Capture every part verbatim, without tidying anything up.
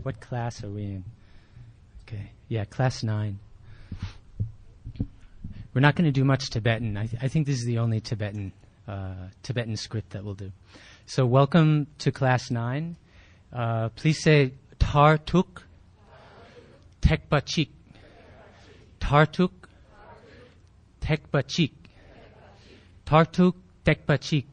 What class are we in? Okay. Yeah, class nine. We're not going to do much Tibetan. I, th- I think this is the only Tibetan uh, Tibetan script that we'll do. So welcome to class nine. Uh, please say Tartuk Tekbachik. Tartuk Tekbachik. Tartuk Tekbachik.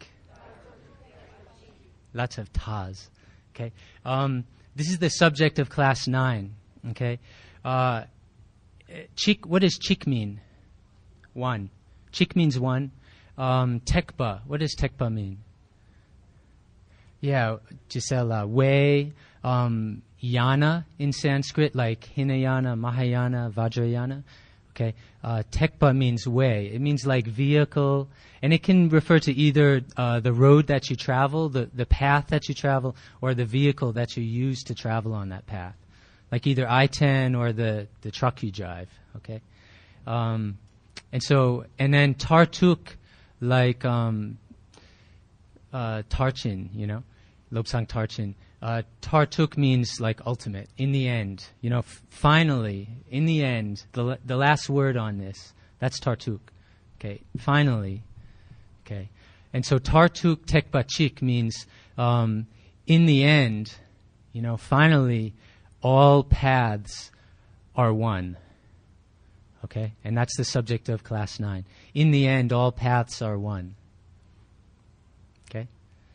Lots of tas. Okay. Um, this is the subject of class nine. Okay. Uh, chik. What does chik mean? One. Chik means one. Um, tekba. What does tekba mean? Yeah, Gisela. Way. Um, yana in Sanskrit, like Hinayana, Mahayana, Vajrayana. Okay. Uh, tekba means way. It means like vehicle, and it can refer to either uh, the road that you travel, the, the path that you travel, or the vehicle that you use to travel on that path, like either I ten or the, the truck you drive. Okay. Um, and so, and then tartuk, like um, uh, tarchin, you know, Lobsang tarchin. Uh, tartuk means like ultimate, in the end, you know, f- finally, in the end, the l- the last word on this, that's tartuk, okay, finally, okay, and so tartuk tekbachik means, um, in the end, you know, finally, all paths are one, okay, and that's the subject of class nine. In the end, all paths are one, okay.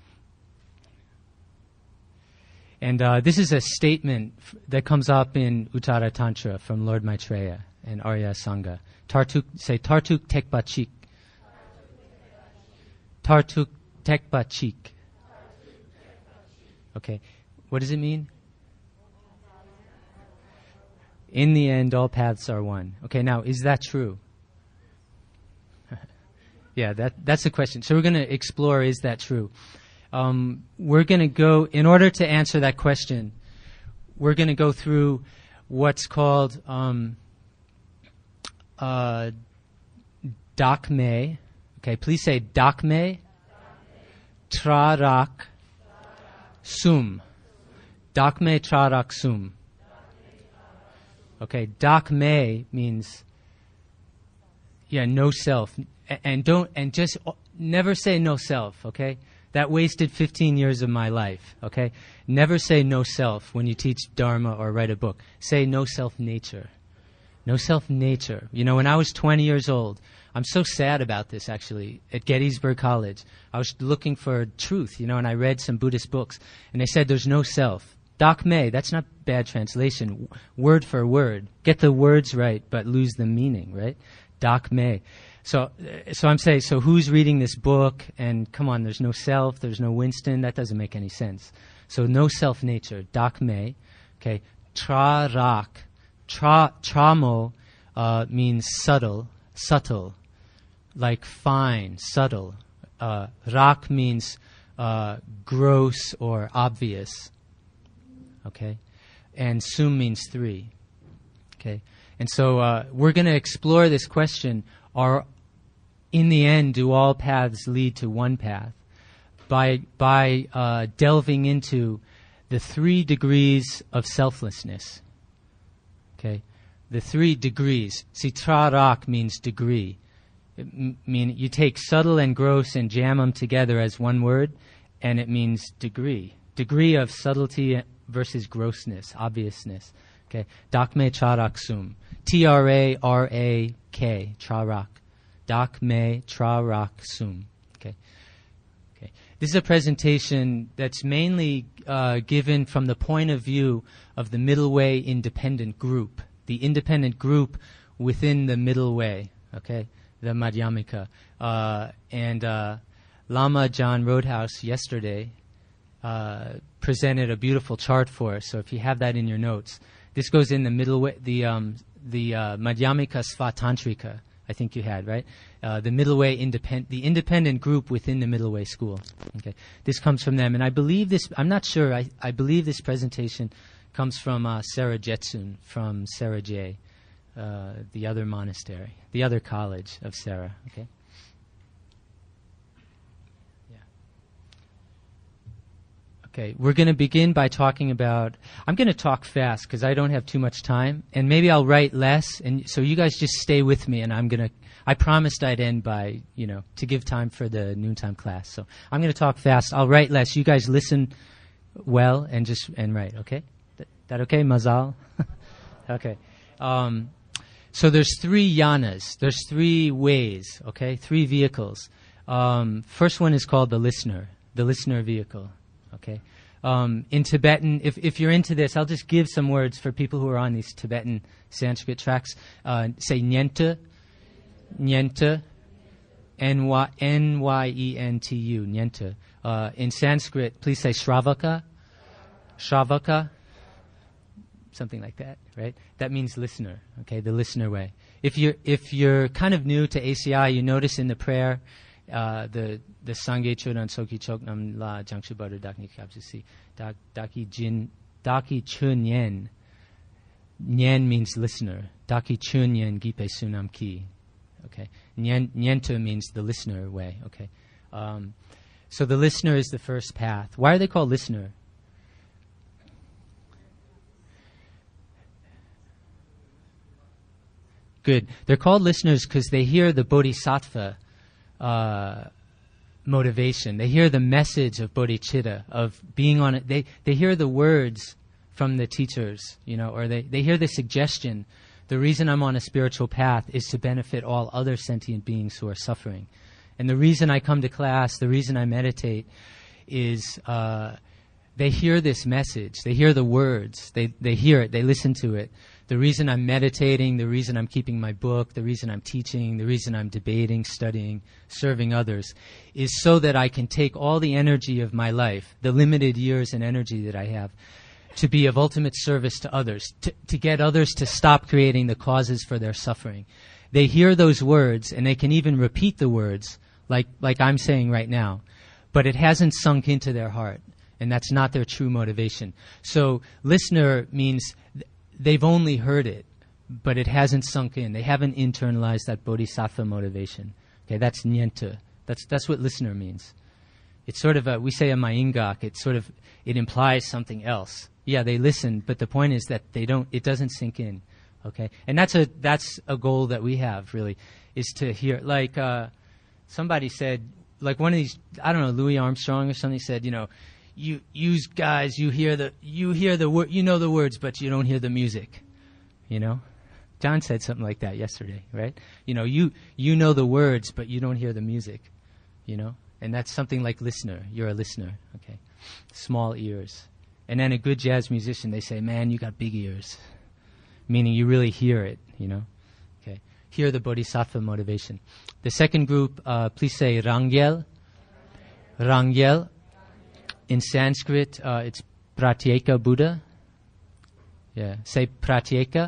And uh, this is a statement f- that comes up in Uttara Tantra from Lord Maitreya and Arya Sangha. Tartuk, say Tartuk Tekbachik. Tartuk Tekbachik. Okay. What does it mean? In the end, all paths are one. Okay, now, is that true? yeah, that that's the question. So we're going to explore, is that true? Um, we're going to go, in order to answer that question, we're going to go through what's called um, uh, Dakme. Okay, please say Dakme, Trarak, Sum. Dakme, Trarak, Sum. Okay, Dakme means, yeah, no self. A- and don't, and just uh, never say no self, okay? That wasted fifteen years of my life, okay? Never say no self when you teach Dharma or write a book. Say no self-nature. No self-nature. You know, when I was twenty years old, I'm so sad about this, actually, at Gettysburg College. I was looking for truth, you know, and I read some Buddhist books, and they said there's no self. Dakme, that's not bad translation. Word for word. Get the words right, but lose the meaning, right? Dakme. So, so I'm saying, so who's reading this book? And come on, there's no self, there's no Winston. That doesn't make any sense. So no self-nature, dakme. Okay, tra-rak. Tra, tramo uh, means subtle, subtle, like fine, subtle. Uh, rak means uh, gross or obvious. Okay, and sum means three. Okay, and so uh, we're going to explore this question. Are in the end, do all paths lead to one path? By by uh, delving into the three degrees of selflessness. Okay, the three degrees. See, trarak means degree. It m- mean you take subtle and gross and jam them together as one word, and it means degree. Degree of subtlety versus grossness, obviousness. Okay, dakme trarak sum. T R A R A K, trarak. Dakme trarak sum. Okay. Okay. This is a presentation that's mainly uh, given from the point of view of the Middle Way independent group, the independent group within the Middle Way. Okay, the Madhyamika. Uh, and uh, Lama John Roadhouse yesterday uh, presented a beautiful chart for us. So if you have that in your notes, this goes in the Middle Way, the um, the uh, Madhyamika Svatantrika. I think you had, right? Uh, the Middle Way independent, the independent group within the Middle Way school. Okay, this comes from them, and I believe this. I'm not sure. I, I believe this presentation comes from uh, Sarah Jetsun from Sarah J, uh, the other monastery, the other college of Sarah. Okay. Yeah. Okay, we're going to begin by talking about, I'm going to talk fast because I don't have too much time, and maybe I'll write less, and so you guys just stay with me, and I'm going to, I promised I'd end by, you know, to give time for the noontime class. So I'm going to talk fast. I'll write less. You guys listen well and just, and write, okay? Th- that okay, Mazal? Okay. Um, so there's three yanas. There's three ways, okay? Three vehicles. Um, first one is called the listener, the listener vehicle. Okay, um, in Tibetan, if if you're into this, I'll just give some words for people who are on these Tibetan Sanskrit tracks. Uh, say nyenta, nyenta, N Y N Y E N T U, nyenta. Uh, in Sanskrit, please say shravaka, shravaka, something like that, right? That means listener. Okay, the listener way. If you're if you're kind of new to A C I, you notice in the prayer. Uh, the the Sangye Chodan Soki Choknam La Jangshu Butter Dakni Kapsusi Daki Jin Daki Chun Yen. Nyen means listener. Daki Chun Yen Gipe Sunam Ki. Okay. Nyen Nyenta means the listener way. Okay. Um, so the listener is the first path. Why are they called listener? Good. They're called listeners because they hear the bodhisattva Uh, motivation. They hear the message of bodhicitta, of being on it. They they hear the words from the teachers, you know, or they, they hear the suggestion. The reason I'm on a spiritual path is to benefit all other sentient beings who are suffering. And the reason I come to class, the reason I meditate is uh, they hear this message. They hear the words. They they hear it. They listen to it. The reason I'm meditating, the reason I'm keeping my book, the reason I'm teaching, the reason I'm debating, studying, serving others, is so that I can take all the energy of my life, the limited years and energy that I have, to be of ultimate service to others, to, to get others to stop creating the causes for their suffering. They hear those words, and they can even repeat the words, like, like I'm saying right now, but it hasn't sunk into their heart, and that's not their true motivation. So listener means th- they've only heard it, but it hasn't sunk in. They haven't internalized that bodhisattva motivation. Okay, that's nyenta. That's that's what listener means. It's sort of a, we say a maingak. It sort of, it implies something else. Yeah, they listen, but the point is that they don't, it doesn't sink in. Okay, and that's a that's a goal that we have really, is to hear. Like uh, somebody said, like one of these, I don't know, Louis Armstrong or something said, you know, You, you guys, you hear the, you hear the word, you know the words, but you don't hear the music. You know, John said something like that yesterday, right? You know, you, you know the words, but you don't hear the music. You know, and that's something like listener. You're a listener, okay? Small ears, and then a good jazz musician, they say, man, you got big ears, meaning you really hear it. You know, okay? Hear the bodhisattva motivation. The second group, uh, please say Rangyel. Rangyel. In Sanskrit, uh, it's Pratyeka Buddha. Yeah, say Pratyeka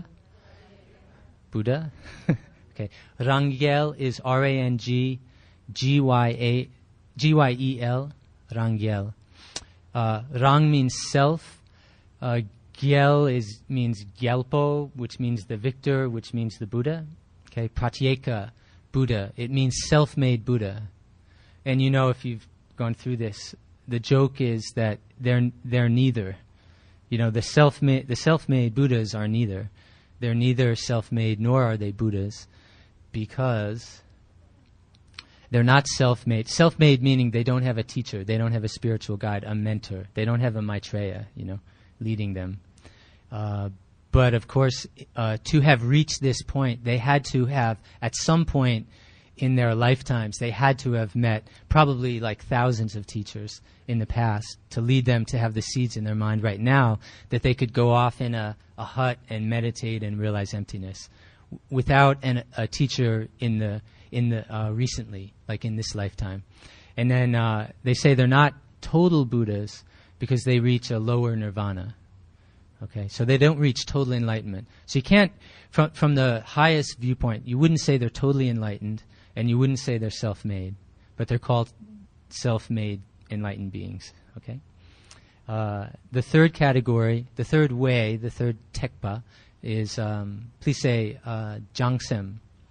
Buddha. Okay, Rangyel is R A N G G Y A G Y E L. Rangyel. Uh, Rang means self. Uh, Gyel is means Gyelpo, which means the victor, which means the Buddha. Okay, Pratyeka Buddha. It means self-made Buddha. And you know, if you've gone through this, the joke is that they're they're neither. You know, the self-made the self-made Buddhas are neither. They're neither self-made nor are they Buddhas, because they're not self-made. Self-made meaning they don't have a teacher, they don't have a spiritual guide, a mentor. They don't have a Maitreya, you know, leading them. Uh, but of course, uh, to have reached this point, they had to have, at some point in their lifetimes, they had to have met probably like thousands of teachers in the past to lead them to have the seeds in their mind right now that they could go off in a, a hut and meditate and realize emptiness w- without an, a teacher in the in the uh, recently, like in this lifetime. And then uh, they say they're not total Buddhas because they reach a lower nirvana. Okay, so they don't reach total enlightenment. So you can't, from from the highest viewpoint, you wouldn't say they're totally enlightened, and you wouldn't say they're self-made, but they're called self-made enlightened beings. Okay. Uh, the third category, the third way, the third tekpa is, um, please say, uh, jangsem.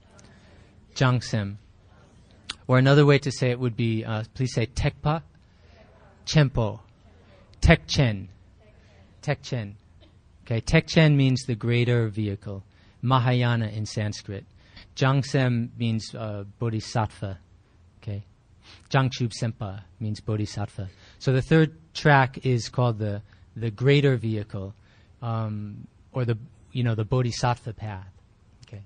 Jangsem. Or another way to say it would be, uh, please say tekpa, chempo. Tekchen. Tekchen. Okay, Tekchen means the greater vehicle. Mahayana in Sanskrit. Jangsem means uh, bodhisattva. Okay. Jangchub Sempa means bodhisattva. So the third track is called the the greater vehicle, um, or the you know the bodhisattva path. Okay.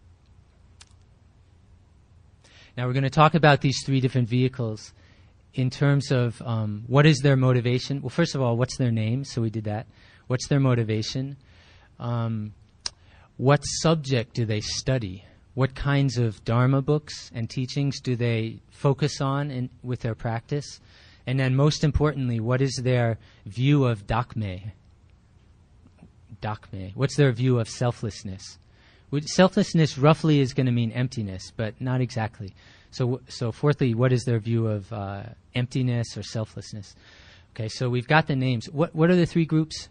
Now we're going to talk about these three different vehicles in terms of um, what is their motivation. Well, first of all, what's their name? So we did that. What's their motivation? Um, what subject do they study? What kinds of Dharma books and teachings do they focus on in, with their practice? And then most importantly, what is their view of Dakme? Dakme. What's their view of selflessness? Selflessness roughly is going to mean emptiness, but not exactly. So, so fourthly, what is their view of uh, emptiness or selflessness? Okay, so we've got the names. What, what are the three groups?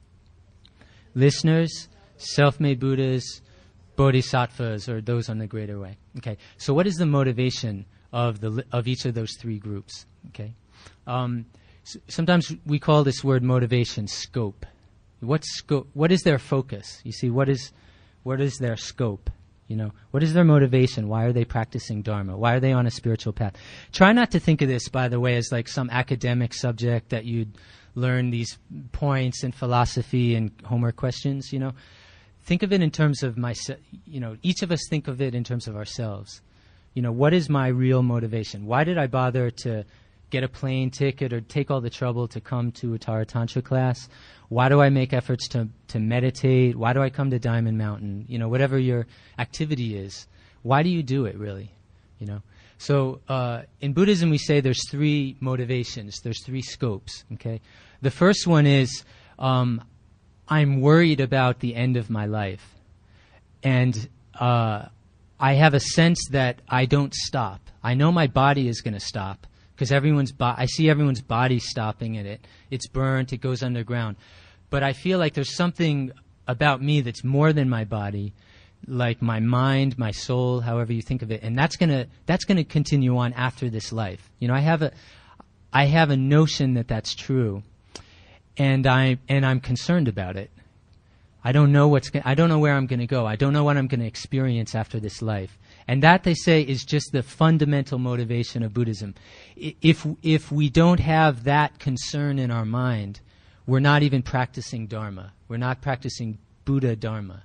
Listeners, self-made Buddhas, bodhisattvas, or those on the greater way. Okay, so what is the motivation of the of each of those three groups? Okay, um, s- sometimes we call this word motivation scope. What scope? What is their focus? You see, what is what is their scope? You know, what is their motivation? Why are they practicing Dharma? Why are they on a spiritual path? Try not to think of this, by the way, as like some academic subject that you'd learn these points in philosophy and homework questions. You know, think of it in terms of myself. You know, each of us think of it in terms of ourselves. You know, what is my real motivation? Why did I bother to get a plane ticket or take all the trouble to come to a Tara Tantra class? Why do I make efforts to, to meditate? Why do I come to Diamond Mountain? You know, whatever your activity is, why do you do it really? You know, so uh, in Buddhism we say there's three motivations, there's three scopes, okay? The first one is um, I'm worried about the end of my life. And uh, I have a sense that I don't stop. I know my body is going to stop because everyone's bo- I see everyone's body stopping in it. It's burnt, it goes underground. But I feel like there's something about me that's more than my body, like my mind, my soul, however you think of it. And that's going to that's going to continue on after this life. You know, I have a I have a notion that that's true. And I and I'm concerned about it. I don't know what's go- I don't know where I'm going to go. I don't know what I'm going to experience after this life. And that, they say, is just the fundamental motivation of Buddhism. I- If if we don't have that concern in our mind, we're not even practicing Dharma. We're not practicing Buddha Dharma.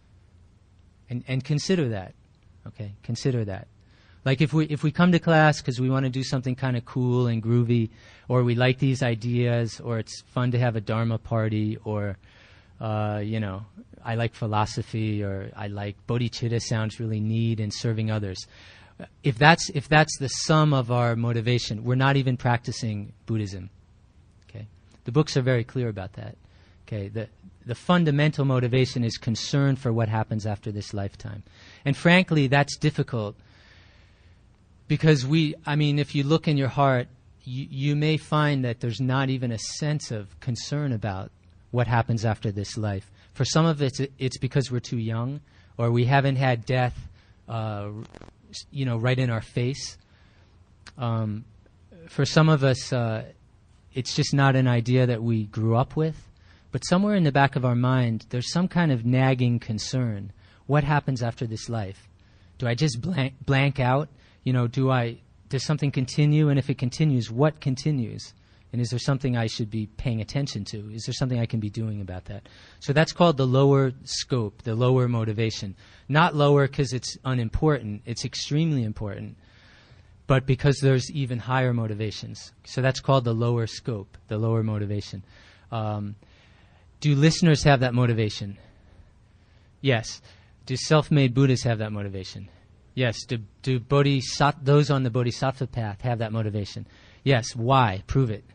And and consider that. Okay, consider that. Like if we if we come to class because we want to do something kind of cool and groovy, or we like these ideas, or it's fun to have a Dharma party, or uh, you know, I like philosophy, or I like bodhicitta sounds really neat, and serving others. If that's if that's the sum of our motivation, we're not even practicing Buddhism. Okay, the books are very clear about that. Okay, the the fundamental motivation is concern for what happens after this lifetime, and frankly, that's difficult. Because we, I mean, if you look in your heart, you, you may find that there's not even a sense of concern about what happens after this life. For some of it, it's because we're too young, or we haven't had death, uh, you know, right in our face. Um, for some of us, uh, it's just not an idea that we grew up with. But somewhere in the back of our mind, there's some kind of nagging concern. What happens after this life? Do I just blank, blank out? You know, do I, does something continue? And if it continues, what continues? And is there something I should be paying attention to? Is there something I can be doing about that? So that's called the lower scope, the lower motivation. Not lower because it's unimportant. It's extremely important. But because there's even higher motivations. So that's called the lower scope, the lower motivation. Um, do listeners have that motivation? Yes. Do self-made Buddhists have that motivation? Yes. Do, do bodhisat- those on the bodhisattva path have that motivation? Yes. Why? Prove it.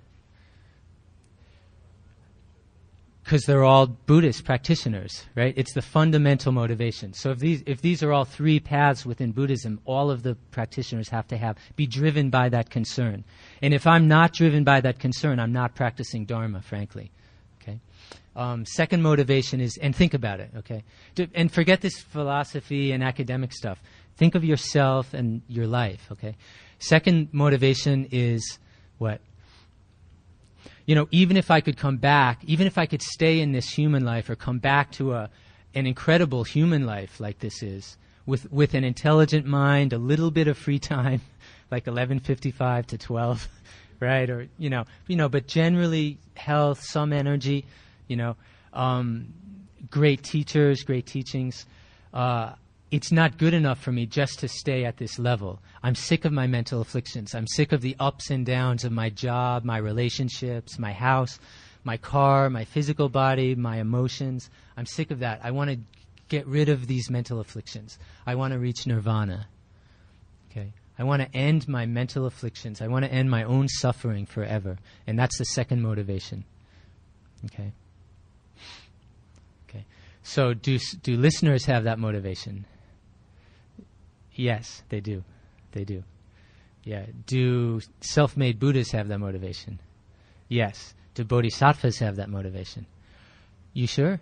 Because they're all Buddhist practitioners, right? It's the fundamental motivation. So if these if these are all three paths within Buddhism, all of the practitioners have to have be driven by that concern. And if I'm not driven by that concern, I'm not practicing Dharma, frankly. Okay. Um, second motivation is, and think about it, okay? Do, and forget this philosophy and academic stuff. Think of yourself and your life, okay? Second motivation is what? you know, even if I could come back, even if I could stay in this human life or come back to a an incredible human life like this is, with with an intelligent mind, a little bit of free time, like eleven fifty-five to twelve, right? Or, you know, you know, but generally health, some energy, you know, um, great teachers, great teachings. Uh, it's not good enough for me just to stay at this level. I'm sick of my mental afflictions. I'm sick of the ups and downs of my job, my relationships, my house, my car, my physical body, my emotions. I'm sick of that. I want to get rid of these mental afflictions. I want to reach nirvana. Okay. I want to end my mental afflictions. I want to end my own suffering forever. And that's the second motivation. Okay. Okay. So do do listeners have that motivation? Yes, they do. They do. Yeah. Do self-made Buddhas have that motivation? Yes. Do bodhisattvas have that motivation? You sure?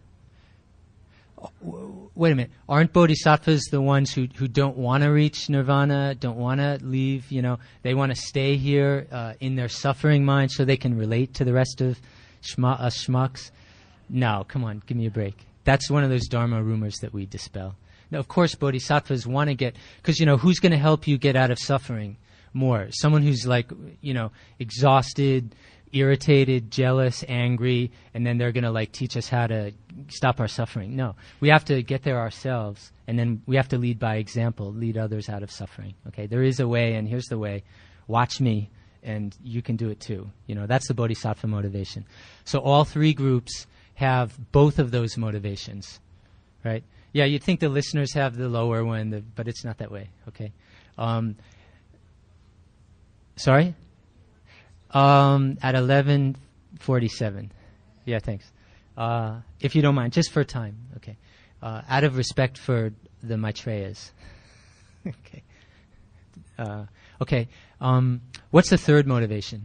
Wait a minute. Aren't bodhisattvas the ones who, who don't want to reach nirvana, don't want to leave, you know, they want to stay here uh, in their suffering mind so they can relate to the rest of shma, us schmucks? No, come on, give me a break. That's one of those dharma rumors that we dispel. Now, of course, bodhisattvas want to get, because, you know, who's going to help you get out of suffering more? Someone who's like, you know, exhausted, irritated, jealous, angry, and then they're going to like teach us how to stop our suffering. No, we have to get there ourselves, and then we have to lead by example, lead others out of suffering. Okay, there is a way, and here's the way. Watch me, and you can do it too. You know, that's the bodhisattva motivation. So all three groups have both of those motivations, right? Yeah, you'd think the listeners have the lower one, the, but it's not that way. Okay, um, sorry. Um, at eleven forty-seven. Yeah, thanks. Uh, if you don't mind, just for time. Okay. Uh, out of respect for the Maitreyas. okay. Uh, okay. Um, what's the third motivation?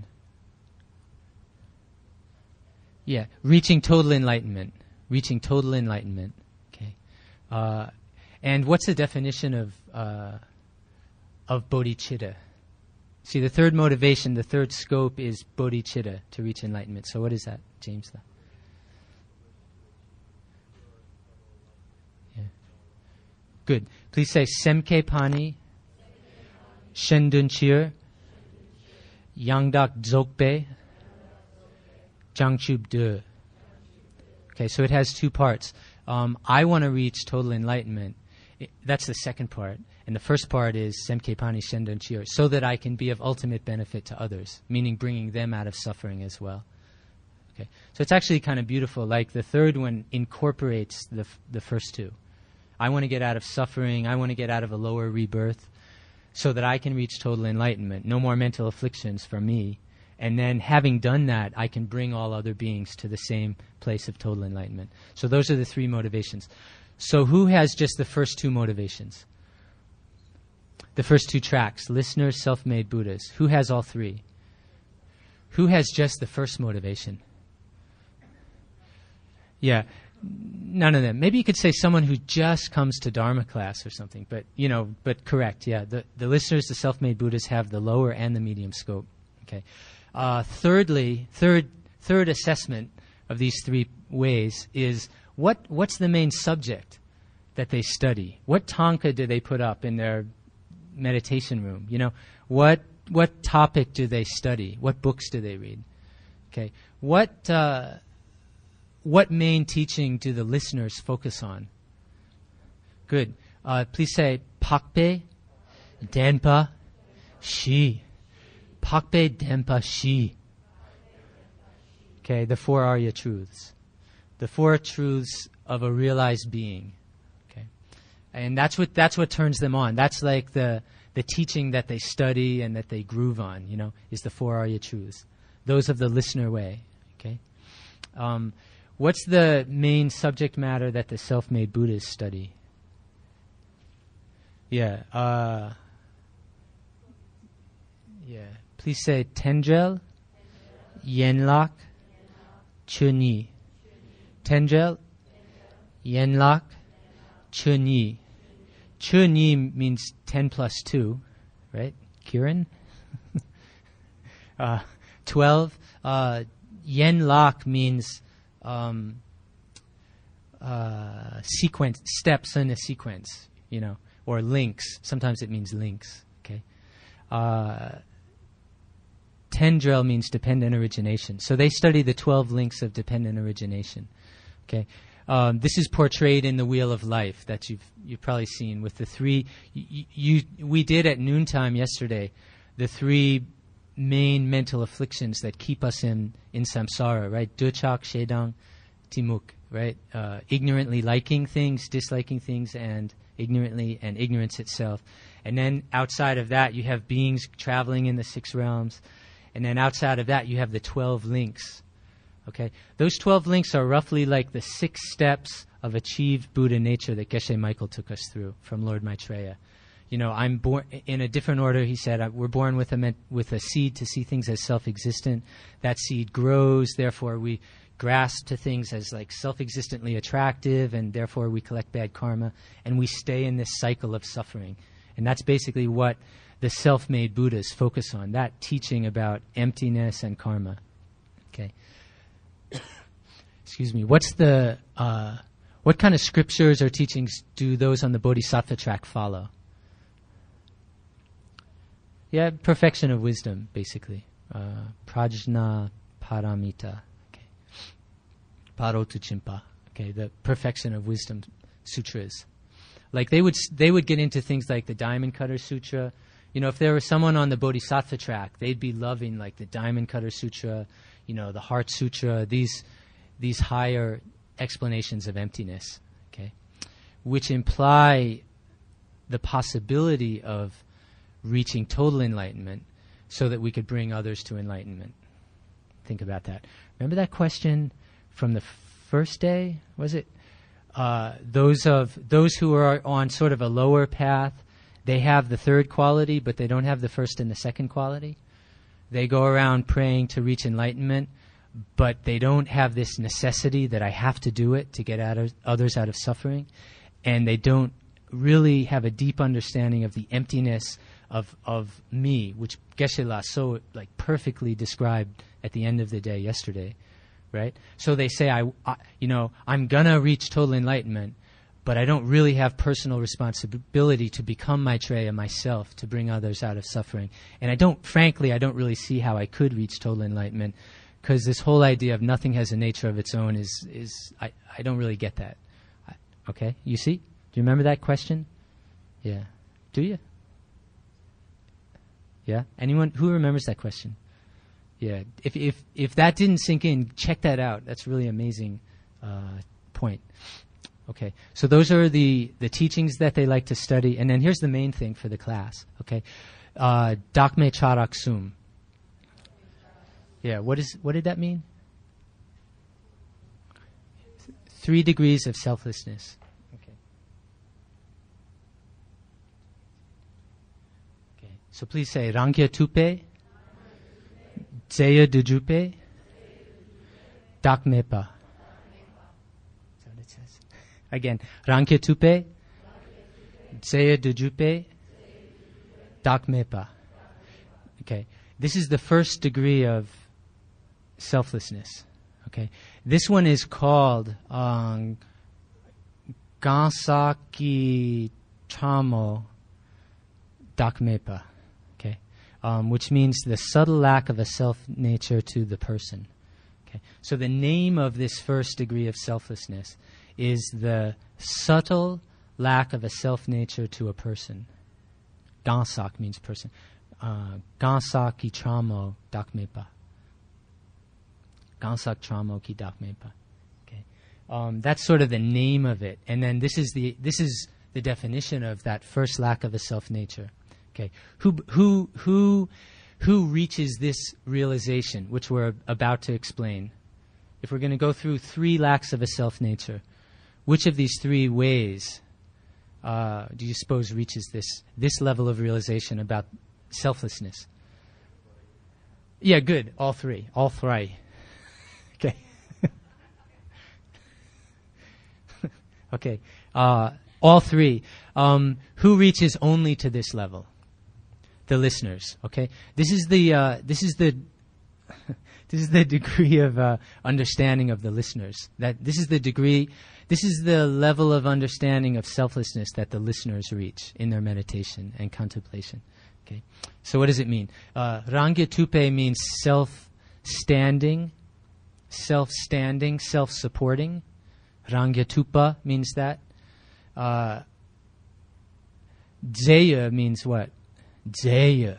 Yeah, reaching total enlightenment. Reaching total enlightenment. Okay. Uh, and what's the definition of uh, of bodhicitta? See, the third motivation, the third scope is bodhicitta, to reach enlightenment. So what is that, James? Yeah. Good. Please say Semke Pani, Shendun Chir, Yangdak Dzogbe, Jangchub De. Okay, so it has two parts. Um, I want to reach total enlightenment. It, that's the second part. And the first part is Semke Pani Shendun Chir, so that I can be of ultimate benefit to others, meaning bringing them out of suffering as well. Okay, so it's actually kind of beautiful. Like the third one incorporates the f- the first two. I want to get out of suffering. I want to get out of a lower rebirth, so that I can reach total enlightenment. No more mental afflictions for me. And then having done that, I can bring all other beings to the same place of total enlightenment. So those are the three motivations. So who has just the first two motivations? The first two tracks, listeners, self-made Buddhas. Who has all three? Who has just the first motivation? Yeah, none of them. Maybe you could say someone who just comes to Dharma class or something, but, you know, but correct, yeah. The, the listeners, the self-made Buddhas have the lower and the medium scope. Okay. Uh, thirdly, third third assessment of these three ways is what what's the main subject that they study? What tanka do they put up in their meditation room? You know, what what topic do they study? What books do they read? Okay, what uh, what main teaching do the listeners focus on? Good. Uh, please say Pakpe, Denpa, Shi. Pakpe, Denpa, Shi. Okay, the four Arya truths. The four truths of a realized being. Okay, and that's what that's what turns them on. That's like the the teaching that they study and that they groove on. You know, is the four Arya truths. Those of the listener way. Okay, um, what's the main subject matter that the self-made Buddhas study? Yeah, uh, yeah. Please say Tendrel, Yenlak, Chunyi. Tendrel, Yenlak, Chunyi. Chunyi means ten plus two, right? Kiran? uh, twelve. Uh, yen lak means um, uh, sequence, steps in a sequence, you know, or links. Sometimes it means links. Okay. Uh, Tendrel means dependent origination. So they study the twelve links of dependent origination. Okay. Um, this is portrayed in the Wheel of Life that you've you've probably seen with the three. You, you we did at noontime yesterday, the three main mental afflictions that keep us in in samsara, right? Duchak, Shedang, Timuk, right? Uh, ignorantly liking things, disliking things, and ignorantly and ignorance itself. And then outside of that, you have beings traveling in the six realms, and then outside of that, you have the twelve links. Okay, those twelve links are roughly like the six steps of achieved Buddha nature that Geshe Michael took us through from Lord Maitreya. You know, I'm born in a different order. He said, uh, we're born with a me- with a seed to see things as self-existent. That seed grows, therefore we grasp to things as like self-existently attractive, and therefore we collect bad karma, and we stay in this cycle of suffering. And that's basically what the self-made Buddhas focus on, that teaching about emptiness and karma. Okay. Excuse me. What's the uh, what kind of scriptures or teachings do those on the Bodhisattva track follow? Yeah, perfection of wisdom, basically. Uh, prajna paramita. Okay. Parotu chimpa. Okay, the perfection of wisdom sutras. Like they would they would get into things like the Diamond Cutter Sutra. You know, if there was someone on the Bodhisattva track, they'd be loving like the Diamond Cutter Sutra, you know, the Heart Sutra, these these higher explanations of emptiness, okay, which imply the possibility of reaching total enlightenment so that we could bring others to enlightenment. Think about that. Remember that question from the first day? Was it uh, those of those who are on sort of a lower path? They have the third quality, but they don't have the first and the second quality. They go around praying to reach enlightenment, but they don't have this necessity that I have to do it to get out of others out of suffering, and they don't really have a deep understanding of the emptiness of of me, which Geshe-la so like perfectly described at the end of the day yesterday, right? So they say, I, I you know, I'm gonna reach total enlightenment, but I don't really have personal responsibility to become Maitreya myself, to bring others out of suffering. And I don't, frankly, I don't really see how I could reach total enlightenment, because this whole idea of nothing has a nature of its own is, is I, I don't really get that. I, okay, you see? Do you remember that question? Yeah. Do you? Yeah? Anyone who remembers that question? Yeah. If if if that didn't sink in, check that out. That's a really amazing uh, point. Okay. So those are the, the teachings that they like to study. And then here's the main thing for the class. Okay. Uh, Dakme Charak Sum. Yeah, what is what did that mean? Three degrees of selflessness. Okay. Okay. So please say Rangya Tupe, Tseya Dujupe, Dakmepa. Is that what it says? Again, Rangya Tupe, Tseya Dujupe, Dakmepa. Okay. This is the first degree of selflessness. Okay, this one is called um, Gansaki Chamo Dakmepa. Okay, um, which means the subtle lack of a self nature to the person. Okay, so the name of this first degree of selflessness is the subtle lack of a self nature to a person. Gansak means person. Uh, Gansaki Chamo Dakmepa. Gansak Chamo Ki Dakmepa. Okay, um, that's sort of the name of it, and then this is the this is the definition of that first lack of a self nature. Okay, who who who who reaches this realization, which we're about to explain? If we're going to go through three lacks of a self nature, which of these three ways uh, do you suppose reaches this this level of realization about selflessness? Yeah, good. All three. All three. Okay. Okay. Uh, all three. Um, who reaches only to this level? The listeners. Okay. This is the uh, this is the this is the degree of uh, understanding of the listeners. That this is the degree, this is the level of understanding of selflessness that the listeners reach in their meditation and contemplation. Okay, so what does it mean? Uh, Rangya Tupe means self-standing, self-standing, self-supporting. Rangya Tupa means that. Uh, Dzeya means what? Dzeya.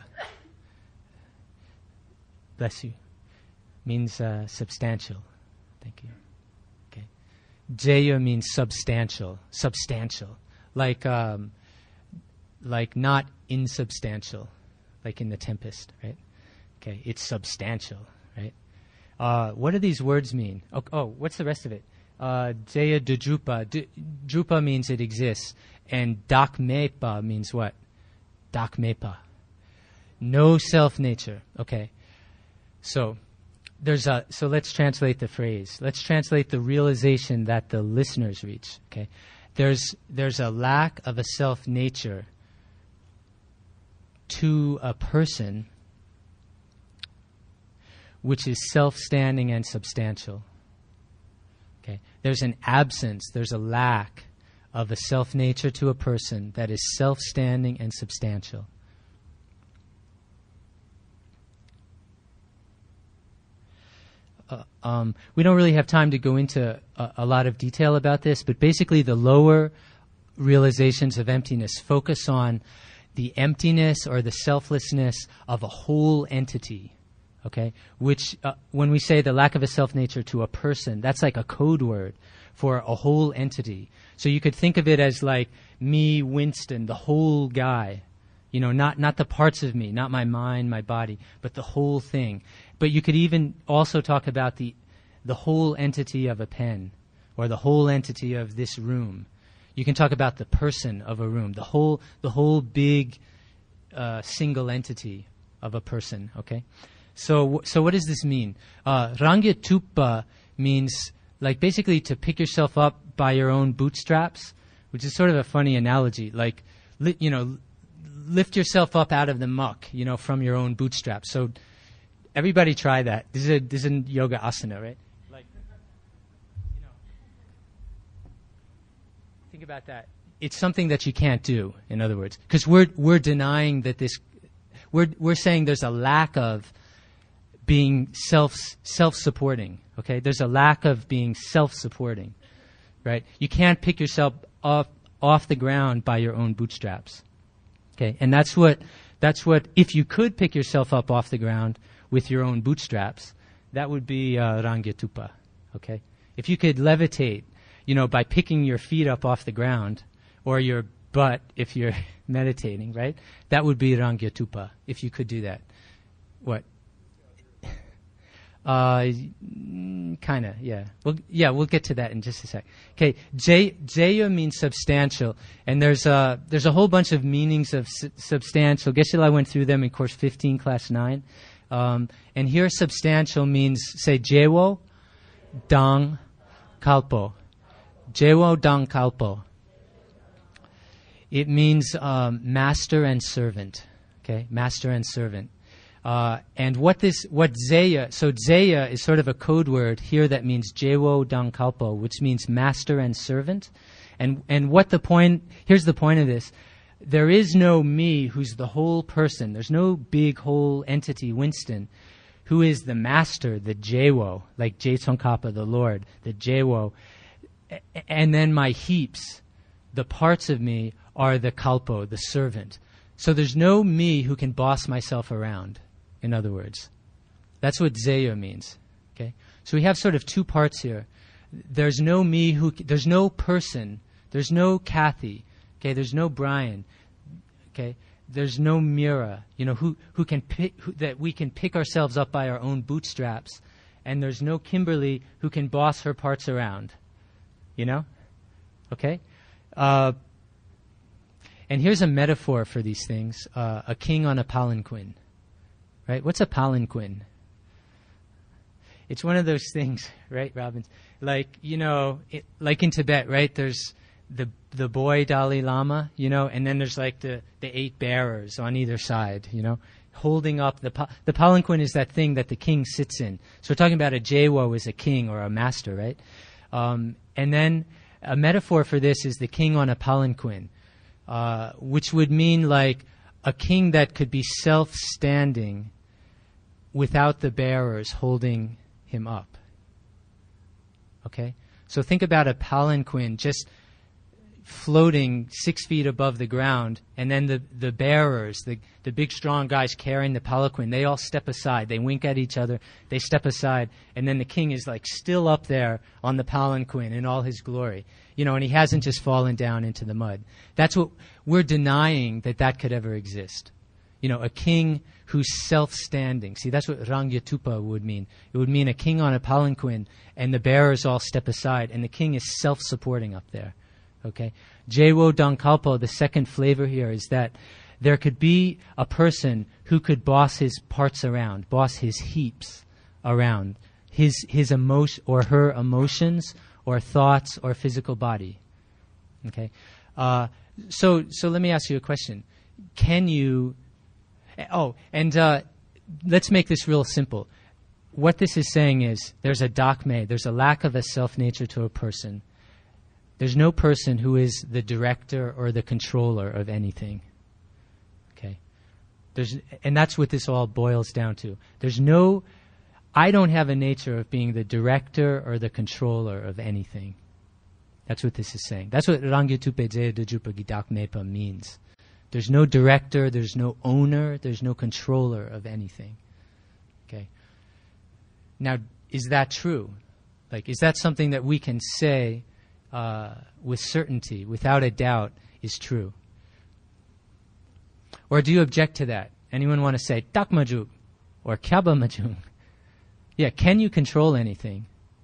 Bless you. Means uh, substantial. Thank you. Okay. Dzeya means substantial. Substantial. Like, um, like not insubstantial. Like in The Tempest, right? Okay. It's substantial, right? Uh, what do these words mean? Oh, oh what's the rest of it? Uh, Dzeya de Drupa. D- Drupa means it exists. And Dakmepa means what? Dakmepa. No self-nature. Okay. So there's a so let's translate the phrase. Let's translate the realization that the listeners reach. Okay. There's there's a lack of a self-nature to a person which is self-standing and substantial. Okay. There's an absence, there's a lack of a self-nature to a person that is self-standing and substantial. Uh, um, we don't really have time to go into a, a lot of detail about this, but basically the lower realizations of emptiness focus on the emptiness or the selflessness of a whole entity. Okay, which uh, when we say the lack of a self-nature to a person, that's like a code word for a whole entity. So you could think of it as like me, Winston, the whole guy. You know, not not the parts of me, not my mind, my body, but the whole thing. But you could even also talk about the the whole entity of a pen, or the whole entity of this room. You can talk about the person of a room, the whole the whole big uh, single entity of a person. Okay. So, so what does this mean? Uh, Rangya Tupa means like basically to pick yourself up by your own bootstraps, which is sort of a funny analogy. Like, li- you know, lift yourself up out of the muck, you know, from your own bootstraps. So, everybody try that. This is a this is a yoga asana, right? Like, you know, think about that. It's something that you can't do. In other words, because we're we're denying that this. We're we're saying there's a lack of being self self-supporting, okay? There's a lack of being self-supporting, right? You can't pick yourself off off the ground by your own bootstraps, okay? And that's what that's what if you could pick yourself up off the ground with your own bootstraps, that would be uh, Rangya Tupa, okay? If you could levitate, you know, by picking your feet up off the ground, or your butt if you're meditating, right? That would be Rangya Tupa if you could do that. What? Uh, kind of, yeah. Well, yeah, we'll get to that in just a sec. Okay, Dzeya means substantial, and there's a there's a whole bunch of meanings of su- substantial. Geshe-la went through them in course fifteen, class nine, um, and here substantial means say Jewo, Dang, Kalpo, Jewo, Dang, Kalpo. It means um, master and servant. Okay, master and servant. Uh, and what this, what Dzeya, so Dzeya is sort of a code word here that means Jewo Dang Kalpo, which means master and servant. And and what the point, here's the point of this. There is no me who's the whole person. There's no big whole entity, Winston, who is the master, the Jewo, like Je Tsongkhapa, the Lord, the Jewo. And then my heaps, the parts of me, are the Kalpo, the servant. So there's no me who can boss myself around. In other words, that's what Dzeya means. Okay, so we have sort of two parts here. There's no me who, there's no person, there's no Kathy. Okay, there's no Brian. Okay, there's no Mira. You know who who can pick who, that we can pick ourselves up by our own bootstraps, and there's no Kimberly who can boss her parts around. You know, okay. Uh, and here's a metaphor for these things: uh, a king on a palanquin. Right? What's a palanquin? It's one of those things, right, Robbins? Like, you know, it, like in Tibet, right? There's the the boy Dalai Lama, you know, and then there's like the, the eight bearers on either side, you know, holding up the pa- the palanquin is that thing that the king sits in. So we're talking about a Jewo as a king or a master, right? Um, and then a metaphor for this is the king on a palanquin, uh, which would mean like a king that could be self-standing without the bearers holding him up. Okay? So think about a palanquin just floating six feet above the ground, and then the, the bearers, the, the big strong guys carrying the palanquin, they all step aside. They wink at each other. They step aside, and then the king is like still up there on the palanquin in all his glory. You know, and he hasn't just fallen down into the mud. That's what we're denying that that could ever exist. You know, a king who's self-standing. See, that's what Rangyatupa would mean. It would mean a king on a palanquin, and the bearers all step aside, and the king is self-supporting up there. Okay? Jewo Dangkalpo, the second flavor here, is that there could be a person who could boss his parts around, boss his heaps around, his his emotion or her emotions or thoughts or physical body. Okay? Uh, so so let me ask you a question. Can you... Oh, and uh, let's make this real simple. What this is saying is there's a dakme, there's a lack of a self-nature to a person. There's no person who is the director or the controller of anything. Okay? There's, and that's what this all boils down to. There's no, I don't have a nature of being the director or the controller of anything. That's what this is saying. That's what Rangyatupe Jaya Dajupa Gidakmepa means. There's no director, there's no owner, there's no controller of anything. Okay? Now, is that true? Like, is that something that we can say uh, with certainty, without a doubt, is true? Or do you object to that? Anyone want to say, takmajuk, or kyabamajung? Yeah, can you control anything?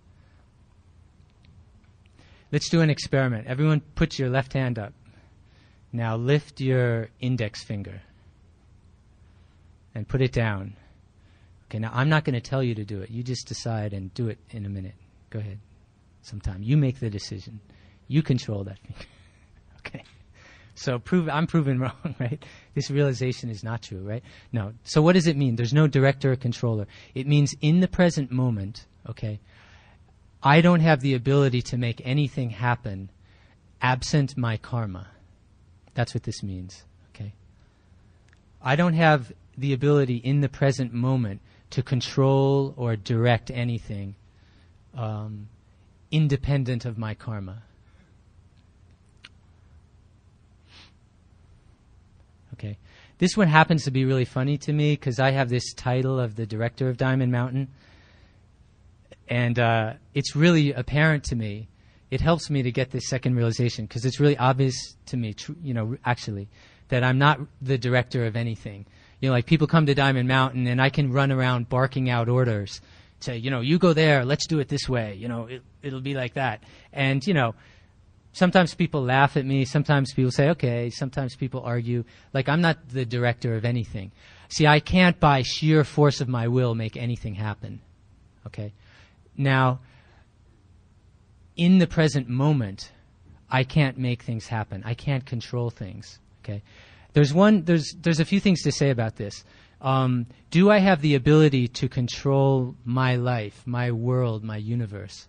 Let's do an experiment. Everyone put your left hand up. Now lift your index finger and put it down. Okay, now I'm not going to tell you to do it. You just decide and do it in a minute. Go ahead. Sometime. You make the decision. You control that finger. Okay. So prove I'm proven wrong, right? This realization is not true, right? No. So what does it mean? There's no director or controller. It means in the present moment, okay, I don't have the ability to make anything happen absent my karma. That's what this means, okay? I don't have the ability in the present moment to control or direct anything um, independent of my karma. Okay? This one happens to be really funny to me because I have this title of the director of Diamond Mountain, and uh, it's really apparent to me. It helps me to get this second realization because it's really obvious to me, tr- you know, actually, that I'm not the director of anything. You know, like people come to Diamond Mountain and I can run around barking out orders, say, you know, you go there, let's do it this way. You know, it, it'll be like that. And, you know, sometimes people laugh at me. Sometimes people say, okay. Sometimes people argue. Like, I'm not the director of anything. See, I can't by sheer force of my will make anything happen. Okay? Now, in the present moment, I can't make things happen. I can't control things. Okay, there's one. There's there's a few things to say about this. Um, do I have the ability to control my life, my world, my universe?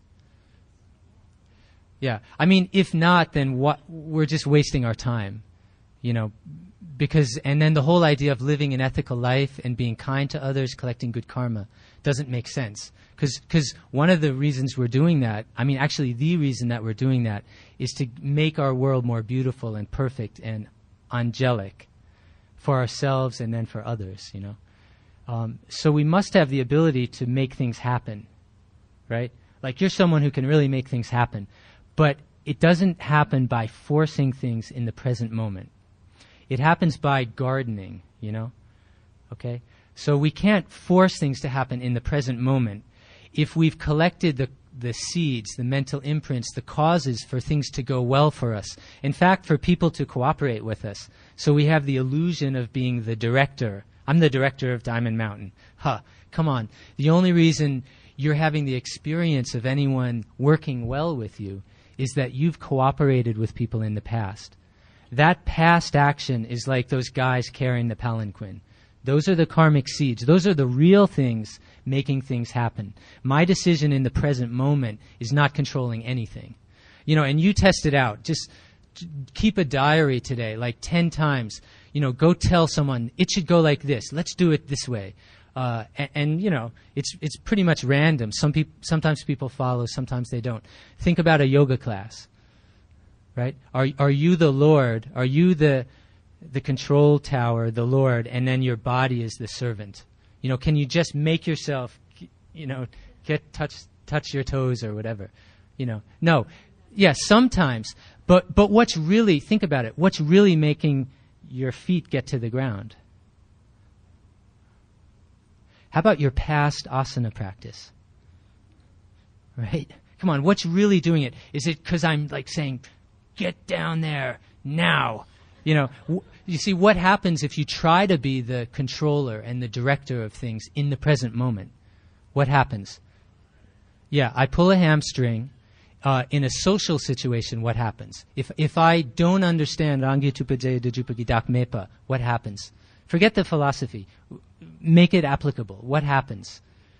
Yeah. I mean, if not, then what? We're just wasting our time. You know, because and then the whole idea of living an ethical life and being kind to others, collecting good karma, doesn't make sense. Because one of the reasons we're doing that, I mean, actually the reason that we're doing that is to make our world more beautiful and perfect and angelic for ourselves and then for others, you know. Um, so we must have the ability to make things happen, right? Like you're someone who can really make things happen. But it doesn't happen by forcing things in the present moment. It happens by gardening, you know. Okay? So we can't force things to happen in the present moment. If we've collected the, the seeds, the mental imprints, the causes for things to go well for us, in fact, for people to cooperate with us, so we have the illusion of being the director. I'm the director of Diamond Mountain. Huh, come on. The only reason you're having the experience of anyone working well with you is that you've cooperated with people in the past. That past action is like those guys carrying the palanquin. Those are the karmic seeds. Those are the real things making things happen. My decision in the present moment is not controlling anything. You know, and you test it out. Just keep a diary today, like ten times. You know, go tell someone, it should go like this. Let's do it this way. Uh, and, and, you know, it's it's pretty much random. Some peop- sometimes people follow, sometimes they don't. Think about a yoga class, right? Are are you the Lord? Are you the the control tower, the Lord, and then your body is the servant? You know, can you just make yourself, you know, get touch touch your toes or whatever? You know, no. Yes, sometimes. But but what's really, think about it, what's really making your feet get to the ground? How about your past asana practice? Right? Come on, what's really doing it? Is it because I'm like saying, get down there now? You know, w- you see what happens if you try to be the controller and the director of things in the present moment? What happens? Yeah, I pull a hamstring. Uh, in a social situation, what happens? If if I don't understand Rangya Tupajaya Dajupagi Dakmepa, what happens? Forget the philosophy. Make it applicable. What happens?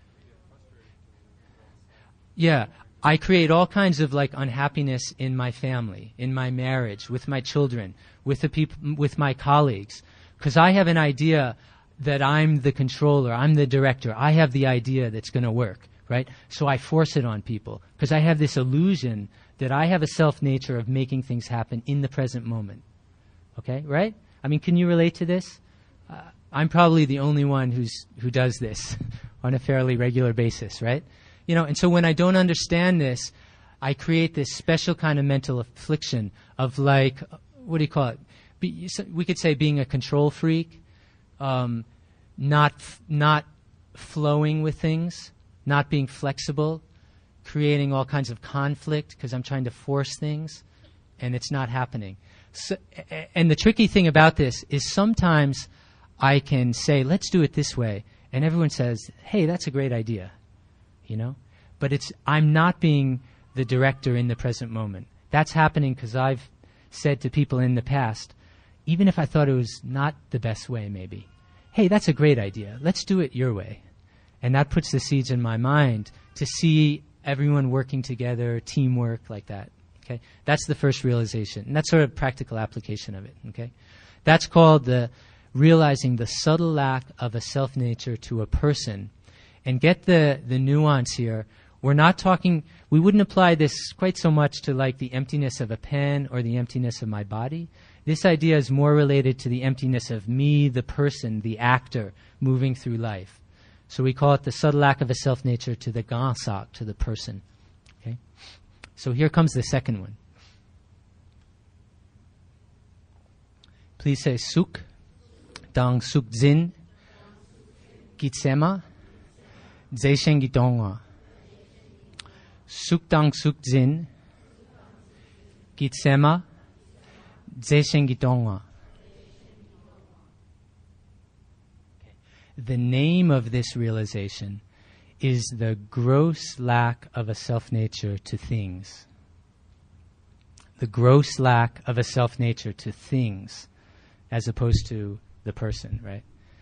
Yeah, I create all kinds of like unhappiness in my family, in my marriage, with my children, with the people, with my colleagues, because I have an idea that I'm the controller, I'm the director, I have the idea that's going to work. Right? So I force it on people because I have this illusion that I have a self-nature of making things happen in the present moment. Okay? Right? I mean, can you relate to this? Uh, I'm probably the only one who's who does this on a fairly regular basis, right? You know, and so when I don't understand this, I create this special kind of mental affliction of like, what do you call it? Be, we could say being a control freak, um, not not flowing with things, not being flexible, creating all kinds of conflict because I'm trying to force things, and it's not happening. So, and the tricky thing about this is sometimes I can say, let's do it this way, and everyone says, hey, that's a great idea, you know? But it's I'm not being the director in the present moment. That's happening because I've said to people in the past, even if I thought it was not the best way maybe, hey, that's a great idea. Let's do it your way. And that puts the seeds in my mind to see everyone working together, teamwork like that. Okay, that's the first realization, and that's sort of practical application of it. Okay, that's called the realizing the subtle lack of a self-nature to a person. And get the the nuance here. We're not talking. We wouldn't apply this quite so much to like the emptiness of a pen or the emptiness of my body. This idea is more related to the emptiness of me, the person, the actor, moving through life. So we call it the subtle lack of a self-nature to the gansak, to the person. Okay? So here comes the second one. Please say suk, dang suk zin, gitsema, zeishen gidongwa. Suk dang suk zin, gitsema, zeishen gidongwa. The name of this realization is the gross lack of a self-nature to things. The gross lack of a self-nature to things as opposed to the person, right?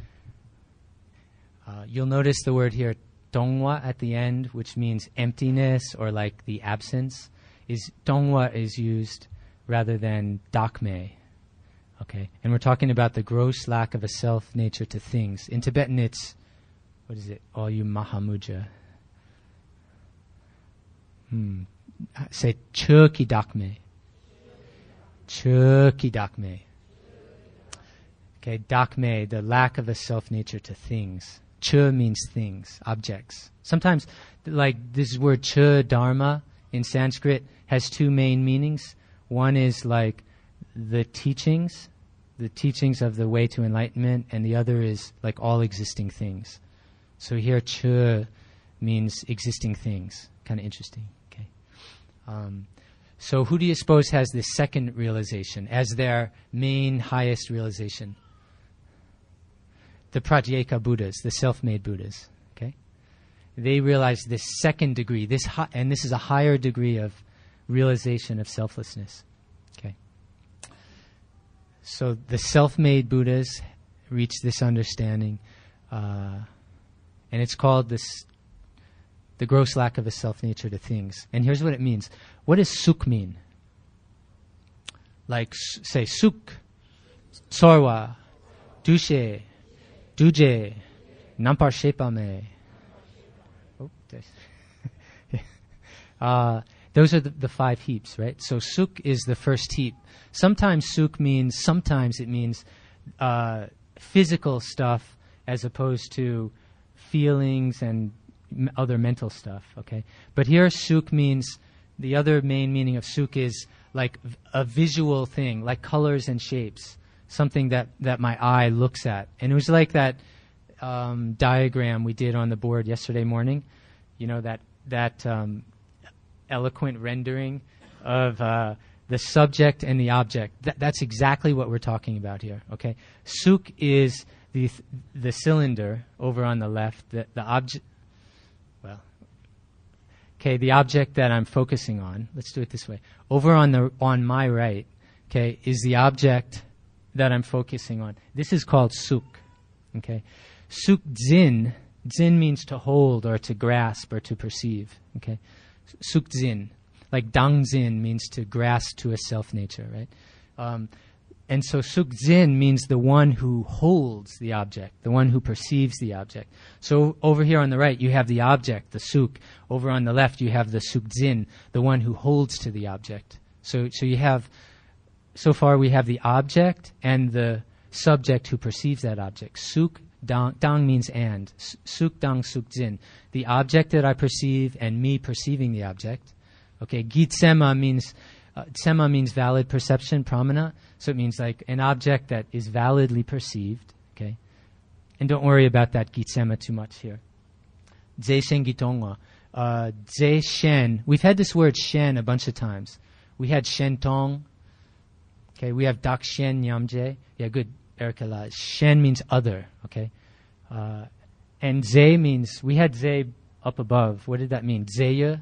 Uh, you'll notice the word here, dongwa, at the end, which means emptiness or like the absence. Is dongwa is used rather than dakme. Okay, and we're talking about the gross lack of a self-nature to things. In Tibetan, it's, what is it? Oyu Mahamuja. Hmm. Say, chöki dakme. Chöki dakme. Okay, dakme, the lack of a self-nature to things. Chö means things, objects. Sometimes, like this word chö dharma in Sanskrit has two main meanings. One is like the teachings, the teachings of the way to enlightenment, and the other is like all existing things. So here, chö means existing things. Kind of interesting. Okay. Um, so who do you suppose has this second realization as their main highest realization? The Pratyeka Buddhas, the self-made Buddhas. Okay. They realize this second degree, this hi- and this is a higher degree of realization of selflessness. Okay. So the self-made Buddhas reach this understanding. Uh, and it's called this, the gross lack of a self-nature to things. And here's what it means. What does suk mean? Like, s- say, suk, sorwa, dushe, duje, nampar shepame. Oh, uh, those are the, the five heaps, right? So suk is the first heap. Sometimes suk means, sometimes it means uh, physical stuff as opposed to feelings and m- other mental stuff, okay? But here suk means, the other main meaning of suk is like v- a visual thing, like colors and shapes, something that, that my eye looks at. And it was like that um, diagram we did on the board yesterday morning, you know, that, that um, eloquent rendering of uh, the subject and the object. Th- that's exactly what we're talking about here, okay? Suk is the th- the cylinder over on the left, the, the object, well, okay, the object that I'm focusing on. Let's do it this way. Over on the on my right, okay, is the object that I'm focusing on. This is called suk, okay? Suk zin, zin means to hold or to grasp or to perceive, okay? Suk zin, like dang zin means to grasp to a self-nature, right? Um, and so suk zin means the one who holds the object, the one who perceives the object. So over here on the right, you have the object, the suk. Over on the left, you have the suk zin, the one who holds to the object. So, so you have, so far we have the object and the subject who perceives that object. Suk dang, dang means and. Suk dang suk zin, the object that I perceive and me perceiving the object. Okay, gitsema means uh, tsema means valid perception, pramana. So it means like an object that is validly perceived. Okay, and don't worry about that gitsema too much here. Ze shen gitongwa, uh, ze shen. We've had this word shen a bunch of times. We had shen tong. Okay, we have dak shen nyamje. Yeah, good, Erica. La. Shen means other. Okay, uh, and ze means we had ze up above. What did that mean? Zeya.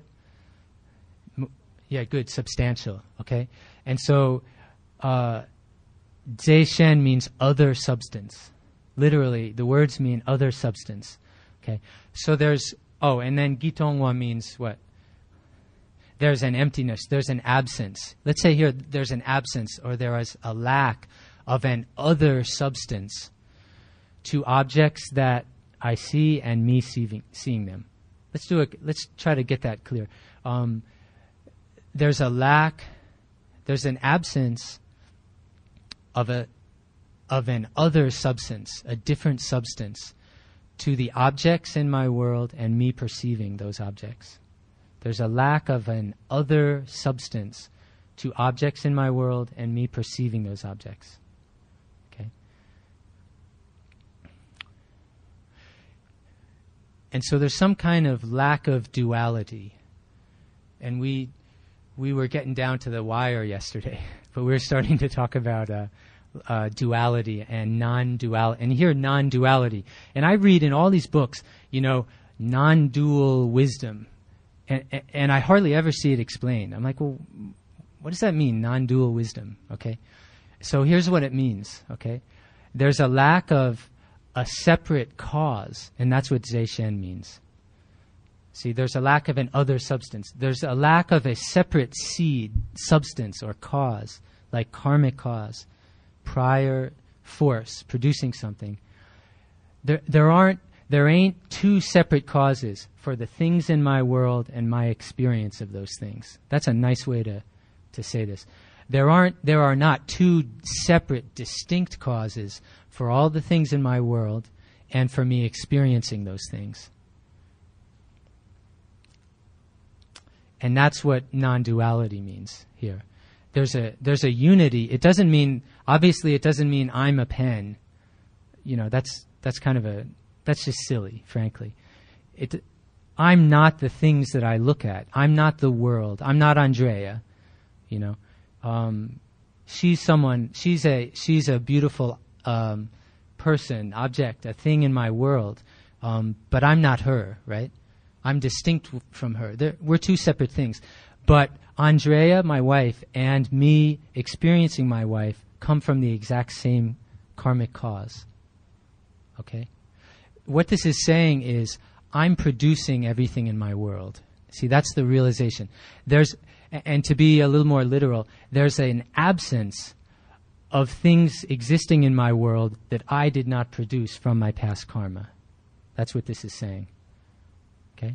Yeah, good, substantial, okay? And so, uh, Zhe Shen means other substance. Literally, the words mean other substance, okay? So there's, oh, and then Gitongwa means what? There's an emptiness, there's an absence. Let's say here there's an absence or there is a lack of an other substance to objects that I see and me seeing, seeing them. Let's do it, let's try to get that clear. Um, There's a lack, there's an absence of a of an other substance, a different substance, to the objects in my world and me perceiving those objects. There's a lack of an other substance to objects in my world and me perceiving those objects. Okay? And so there's some kind of lack of duality. And we We were getting down to the wire yesterday, but we were starting to talk about uh, uh, duality and non-duality. And here, non-duality. And I read in all these books, you know, non-dual wisdom. And, and I hardly ever see it explained. I'm like, well, what does that mean, non-dual wisdom? Okay. So here's what it means, okay? There's a lack of a separate cause, and that's what Zhe Shen means. See, there's a lack of an other substance. There's a lack of a separate seed, substance, or cause, like karmic cause, prior force producing something. There, there aren't, there ain't two separate causes for the things in my world and my experience of those things. That's a nice way to, to say this. There aren't, there are not two separate, distinct causes for all the things in my world and for me experiencing those things. And that's what non-duality means here. There's a there's a unity. It doesn't mean, obviously it doesn't mean I'm a pen. You know, that's that's kind of a, that's just silly, frankly. It, I'm not the things that I look at. I'm not the world. I'm not Andrea, you know. Um, she's someone, she's a she's a beautiful um, person, object, a thing in my world. Um, but I'm not her, right? I'm distinct w- from her. They're, we're two separate things. But Andrea, my wife, and me experiencing my wife come from the exact same karmic cause. okay? What this is saying is, I'm producing everything in my world. See, that's the realization. There's, and to be a little more literal, there's an absence of things existing in my world that I did not produce from my past karma. That's what this is saying. Okay?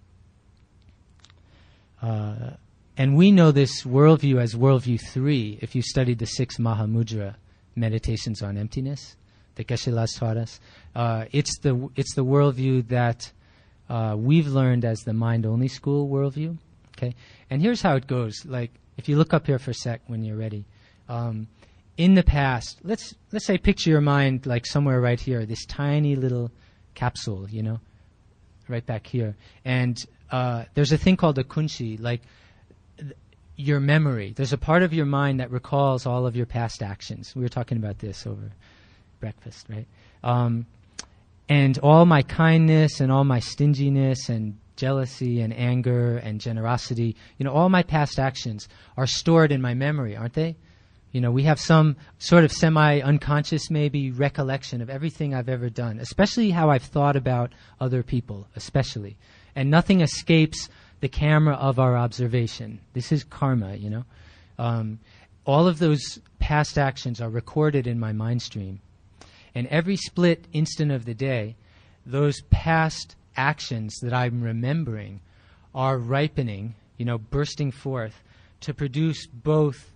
Uh, and we know this worldview as worldview three if you studied the six Mahamudra meditations on emptiness, the Geshe-la taught us. Uh, it's the it's the worldview that uh, we've learned as the mind-only school worldview. Okay, and here's how it goes. Like, if you look up here for a sec when you're ready. Um, in the past, let's let's say picture your mind like somewhere right here, this tiny little capsule, you know, right back here. And uh, there's a thing called a kunshi, like th- your memory. There's a part of your mind that recalls all of your past actions. We were talking about this over breakfast, right? Um, and all my kindness and all my stinginess and jealousy and anger and generosity, you know, all my past actions are stored in my memory, aren't they? You know, we have some sort of semi-unconscious, maybe, recollection of everything I've ever done, especially how I've thought about other people, especially. And nothing escapes the camera of our observation. This is karma, you know. Um, all of those past actions are recorded in my mind stream. And every split instant of the day, those past actions that I'm remembering are ripening, you know, bursting forth to produce both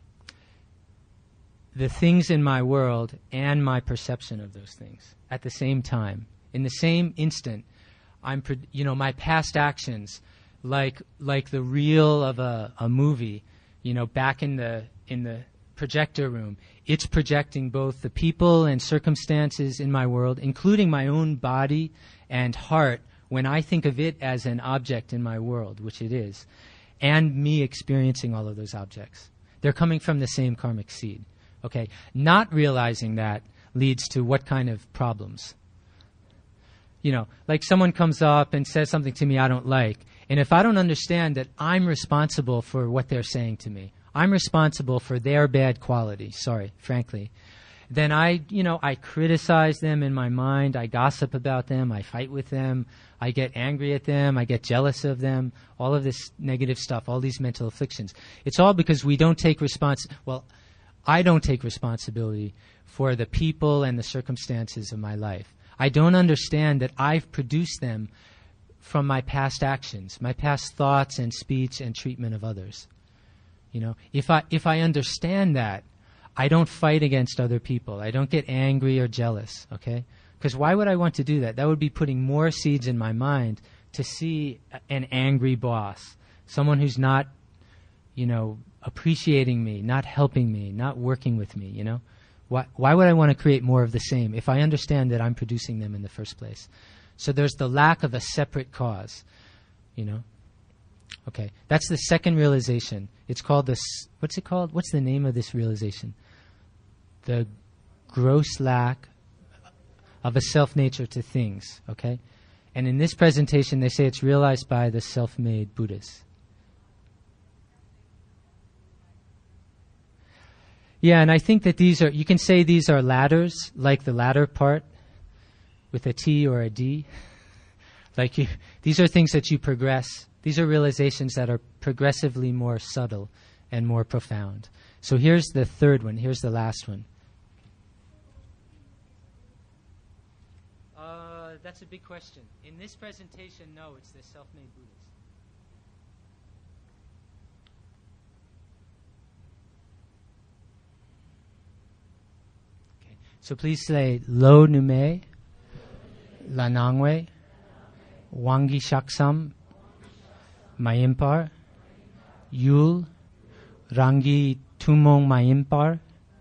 the things in my world and my perception of those things at the same time. In the same instant, I'm, pro- you know, my past actions, like like the reel of a, a movie, you know, back in the in the projector room, it's projecting both the people and circumstances in my world, including my own body and heart, when I think of it as an object in my world, which it is, and me experiencing all of those objects. They're coming from the same karmic seed. Okay, not realizing that leads to what kind of problems? You know, like someone comes up and says something to me I don't like, and if I don't understand that I'm responsible for what they're saying to me, I'm responsible for their bad quality, sorry, frankly, then I, you know, I criticize them in my mind, I gossip about them, I fight with them, I get angry at them, I get jealous of them, all of this negative stuff, all these mental afflictions. It's all because we don't take respons- well, I don't take responsibility for the people and the circumstances of my life. I don't understand that I've produced them from my past actions, my past thoughts and speech and treatment of others. You know, if I if I understand that, I don't fight against other people. I don't get angry or jealous, okay? Because why would I want to do that? That would be putting more seeds in my mind to see an angry boss, someone who's not, you know, appreciating me, not helping me, not working with me, you know? Why, why would I want to create more of the same if I understand that I'm producing them in the first place? So there's the lack of a separate cause, you know? Okay, that's the second realization. It's called this, what's it called? What's the name of this realization? The gross lack of a self-nature to things, okay? And in this presentation, they say it's realized by the self-made Buddhas. Yeah, and I think that these are, you can say these are ladders, like the ladder part with a T or a D. Like you, these are things that you progress. These are realizations that are progressively more subtle and more profound. So here's the third one. Here's the last one. Uh, that's a big question. In this presentation, no, it's the self-made Buddhas. So please say Lo Nume, Lanangwe, Wangi Shaksam, Mayimpar, Yul, Rangi Tumong Mayimpar,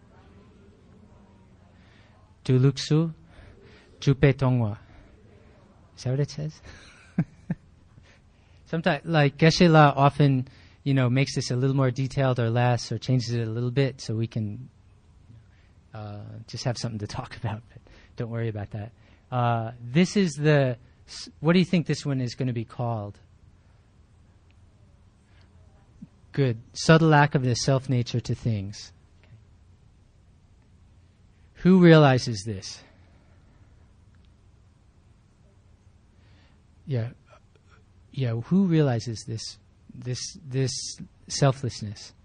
Duluksu, Jupe Tongwa. Is that what it says? Sometimes, like Geshe-la often, you know, makes this a little more detailed or less, or changes it a little bit so we can Uh, just have something to talk about, but don't worry about that. Uh, this is the, what do you think this one is going to be called? Good. Subtle lack of the self-nature to things. Okay. Who realizes this? Yeah, yeah. Who realizes this, this, this selflessness?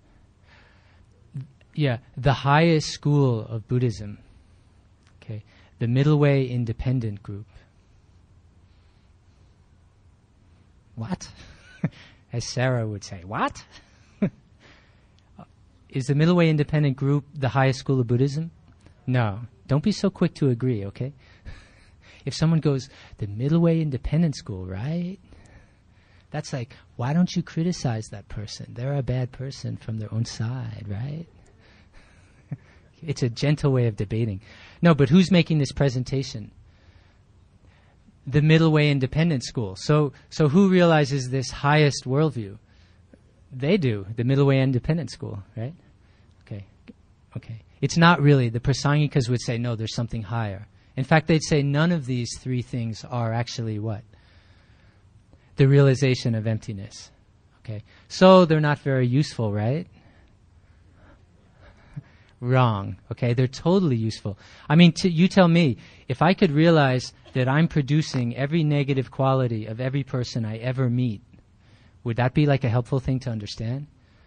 Yeah, the highest school of Buddhism. Okay, the Middle Way Independent Group. What? As Sarah would say, what? Is the Middle Way Independent Group the highest school of Buddhism? No. Don't be so quick to agree, okay? If someone goes, the Middle Way Independent School, right? That's like, why don't you criticize that person? They're a bad person from their own side, right? It's a gentle way of debating. No, but who's making this presentation? The Middle Way Independent School. So, so who realizes this highest worldview? They do, the Middle Way Independent School, right? Okay, okay. It's not really. The Prasangikas would say, no, there's something higher. In fact, they'd say none of these three things are actually what? The realization of emptiness. Okay, so they're not very useful, right? Wrong. Okay, they're totally useful. I mean, t- you tell me, if I could realize that I'm producing every negative quality of every person I ever meet, would that be like a helpful thing to understand?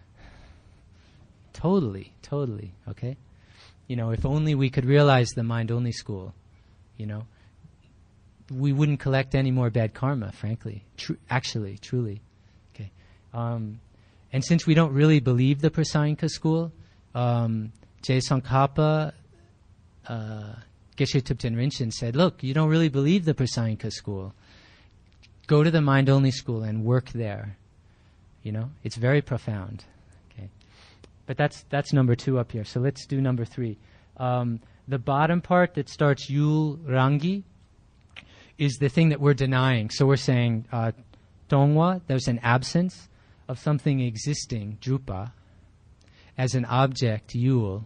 Totally, totally, okay? You know, if only we could realize the mind-only school, you know, we wouldn't collect any more bad karma, frankly. Tru- actually, truly, okay? Um, and since we don't really believe the Prasangika school, um, Jay Tsongkhapa, uh, Geshe Thupten Rinchen said, look, you don't really believe the Prasangika school. Go to the mind-only school and work there. You know, it's very profound. Okay, but that's that's number two up here. So let's do number three. Um, the bottom part that starts Yul Rangi is the thing that we're denying. So we're saying uh, Tongwa, there's an absence of something existing, Drupa, as an object, Yul.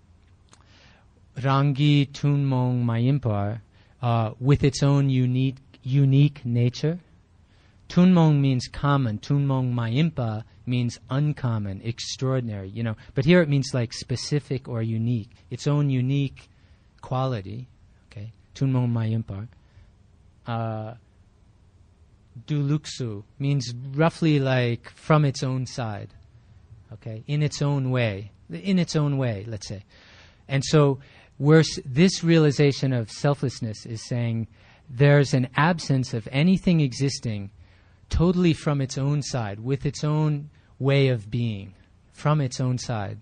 Rangi Tunmong Mayimpar, uh, with its own unique unique nature. Tunmong means common. Tunmong Mayimpa means uncommon, extraordinary, you know. But here it means like specific or unique. Its own unique quality, okay. Tunmong Mayimpa. Uh, Duluksu means roughly like from its own side, okay. In its own way. In its own way, let's say. And so we're, this realization of selflessness is saying there's an absence of anything existing totally from its own side, with its own way of being, from its own side.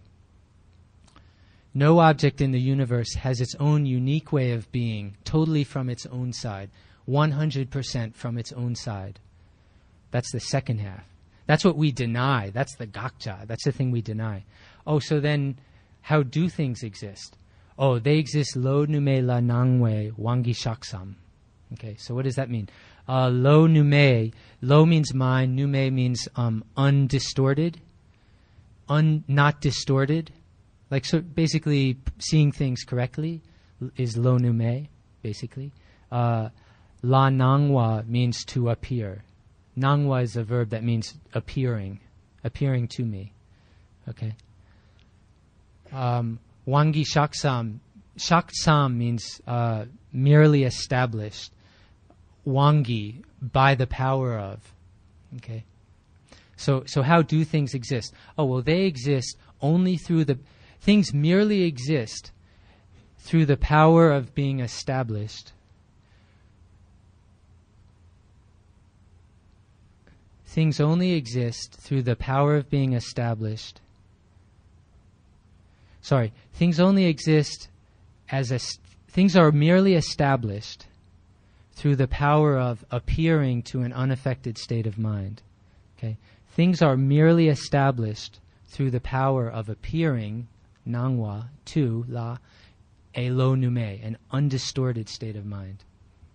No object in the universe has its own unique way of being, totally from its own side, one hundred percent from its own side. That's the second half. That's what we deny. That's the gakja. That's the thing we deny. Oh, so then how do things exist? Oh, they exist lo nume la nangwe wangi shaksam. Okay, so what does that mean? Uh, lo nume, lo means mind, nume means um, undistorted, un, not distorted. Like, so basically seeing things correctly is lo nume, basically. Uh, la nangwa means to appear. Nangwa is a verb that means appearing, appearing to me. Okay. Um, wangi shaksam, shaksam means uh, merely established. Wangi, by the power of. Okay. So so how do things exist? Oh, well, they exist only through the... Things merely exist through the power of being established. Things only exist through the power of being established. Sorry, things only exist as a... Things are merely established through the power of appearing to an unaffected state of mind. Okay? Things are merely established through the power of appearing, nangwa, to la, a lo nume, an undistorted state of mind.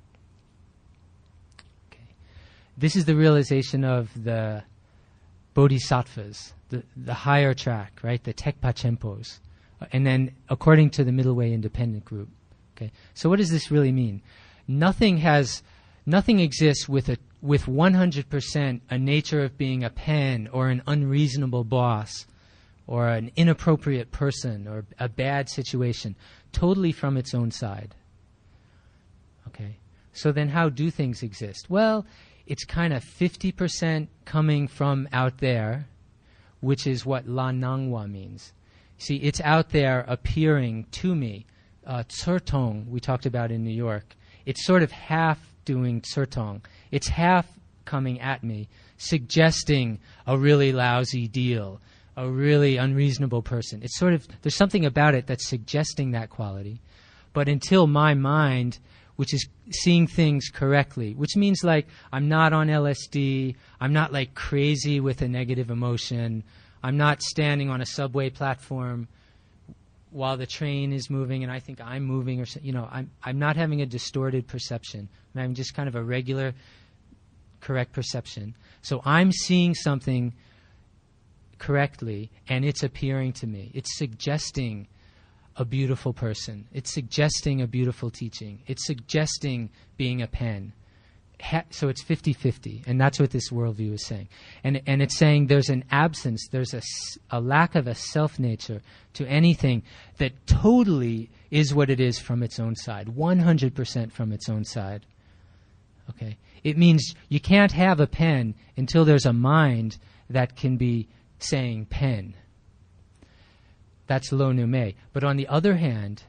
Okay. This is the realization of the bodhisattvas, the, the higher track, right? The Tekpa Chempos. And then according to the Middle Way Independent Group. Okay. So what does this really mean? Nothing has, nothing exists with a with one hundred percent a nature of being a pen or an unreasonable boss or an inappropriate person or a bad situation, totally from its own side. Okay, So then how do things exist? Well, it's kind of fifty percent coming from out there, which is what La Nangwa means. See, it's out there appearing to me. Uh, Tsurtong, we talked about in New York, it's sort of half doing Tsurtong. It's half coming at me, suggesting a really lousy deal, a really unreasonable person. It's sort of, there's something about it that's suggesting that quality. But until my mind, which is seeing things correctly, which means like I'm not on L S D, I'm not like crazy with a negative emotion, I'm not standing on a subway platform while the train is moving and I think I'm moving, or you know, I'm I'm not having a distorted perception. I'm having just kind of a regular, correct perception. So I'm seeing something correctly, and it's appearing to me. It's suggesting a beautiful person. It's suggesting a beautiful teaching. It's suggesting being a pen. Ha- so it's fifty-fifty, and that's what this worldview is saying. And and it's saying there's an absence, there's a, s- a lack of a self-nature to anything that totally is what it is from its own side, one hundred percent from its own side. Okay? It means you can't have a pen until there's a mind that can be saying pen. That's lo nume. But on the other hand,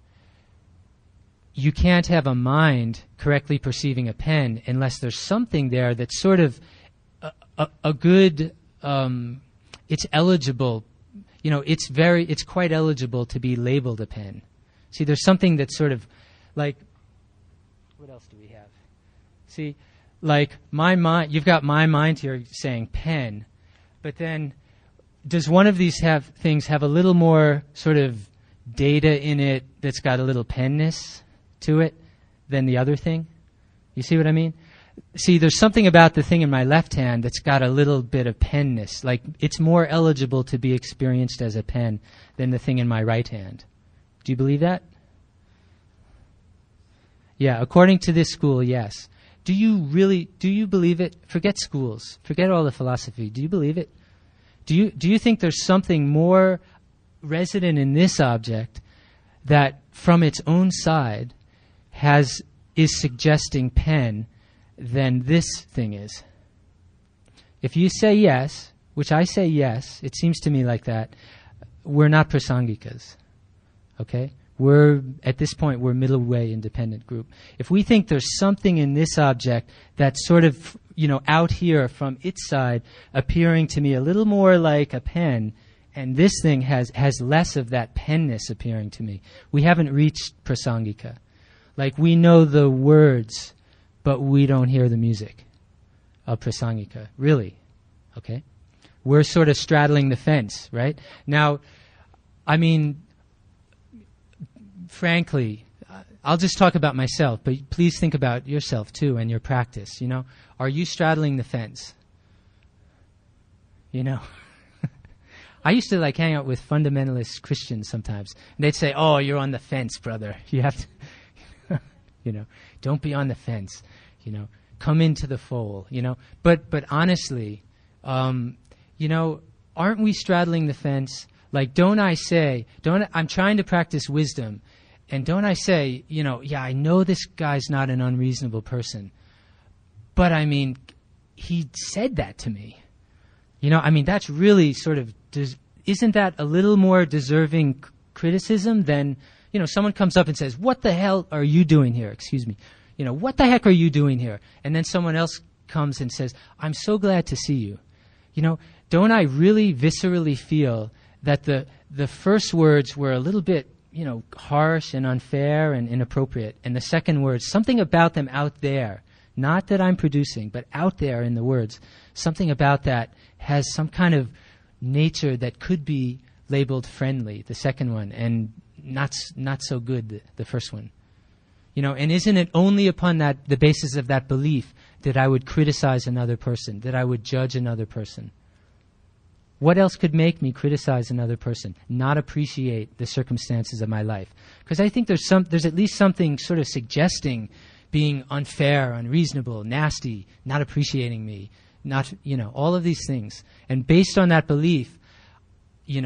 you can't have a mind correctly perceiving a pen unless there's something there that's sort of a, a, a good, um, it's eligible, you know, it's very, it's quite eligible to be labeled a pen. See, there's something that's sort of like, what else do we have? See, like my mind, you've got my mind here saying pen, but then does one of these have things have a little more sort of data in it that's got a little penness to it than the other thing? You see what I mean? See, there's something about the thing in my left hand that's got a little bit of penness. Like, it's more eligible to be experienced as a pen than the thing in my right hand. Do you believe that? Yeah, according to this school, yes. Do you really, do you believe it? Forget schools. Forget all the philosophy. Do you believe it? Do you, do you think there's something more resident in this object that from its own side has is suggesting pen than this thing is? If you say yes, which I say yes, it seems to me like that, we're not prasangikas. Okay? We're, at this point, we're middle way independent group. If we think there's something in this object that's sort of, you know, out here from its side appearing to me a little more like a pen, and this thing has, has less of that penness appearing to me, we haven't reached prasangika. Like, we know the words, but we don't hear the music of prasangika. Really. Okay? We're sort of straddling the fence, right? Now, I mean, frankly, I'll just talk about myself, but please think about yourself too and your practice, you know? Are you straddling the fence? You know? I used to like hang out with fundamentalist Christians sometimes, and they'd say, "Oh, you're on the fence, brother. You have to, you know, don't be on the fence. You know, come into the fold. You know." But but honestly, um, you know, aren't we straddling the fence? Like, don't I say, don't I, I'm trying to practice wisdom, and don't I say, you know, yeah, I know this guy's not an unreasonable person, but I mean, he said that to me. You know, I mean, that's really sort of, des- isn't that a little more deserving c- criticism than, you know, someone comes up and says, "What the hell are you doing here?" Excuse me. You know, "What the heck are you doing here?" And then someone else comes and says, "I'm so glad to see you." You know, don't I really viscerally feel that the the first words were a little bit, you know, harsh and unfair and inappropriate, and the second words, something about them out there, not that I'm producing, but out there in the words, something about that has some kind of nature that could be labeled friendly, the second one, and not not so good, the, the first one. You know, and isn't it only upon that the basis of that belief that I would criticize another person, that I would judge another person? What else could make me criticize another person, not appreciate the circumstances of my life? Because I think there's some, there's at least something sort of suggesting being unfair, unreasonable, nasty, not appreciating me, not, you know, all of these things. And based on that belief, you know,